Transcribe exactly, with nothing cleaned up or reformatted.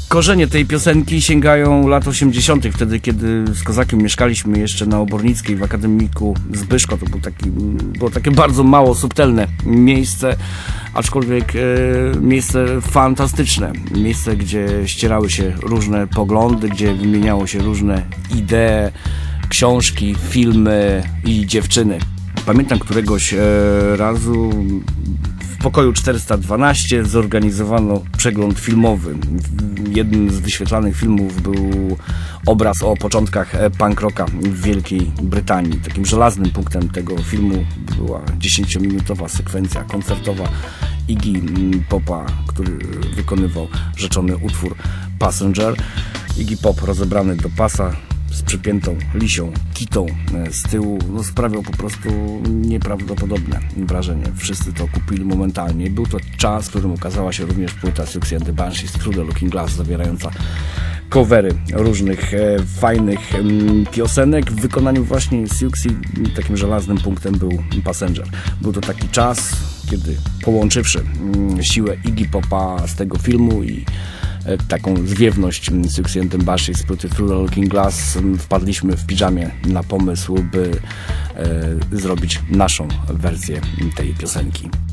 Korzenie tej piosenki sięgają lat osiemdziesiątych, wtedy kiedy z Kozakiem mieszkaliśmy jeszcze na Obornickiej w Akademiku Zbyszko. To był taki, było takie bardzo mało subtelne miejsce, aczkolwiek e, miejsce fantastyczne. Miejsce, gdzie ścierały się różne poglądy, gdzie wymieniało się różne idee, książki, filmy i dziewczyny. Pamiętam któregoś e, razu w pokoju czterysta dwanaście zorganizowano przegląd filmowy. Jednym z wyświetlanych filmów był obraz o początkach punk rocka w Wielkiej Brytanii. Takim żelaznym punktem tego filmu była dziesięciominutowa sekwencja koncertowa Iggy Popa, który wykonywał rzeczony utwór Passenger. Iggy Pop rozebrany do pasa, z przypiętą lisią kitą z tyłu, no, sprawiał po prostu nieprawdopodobne wrażenie. Wszyscy to kupili momentalnie. Był to czas, w którym ukazała się również płyta Siouxsie and the Banshees Through the Looking Glass, zawierająca covery różnych e, fajnych m, piosenek. W wykonaniu właśnie Siouxsie takim żelaznym punktem był Passenger. Był to taki czas, kiedy połączywszy m, siłę Iggy Popa z tego filmu i taką zwiewność Siouxsie and the Banshees z płyty Through the Looking Glass, wpadliśmy w piżamie na pomysł, by e, zrobić naszą wersję tej piosenki.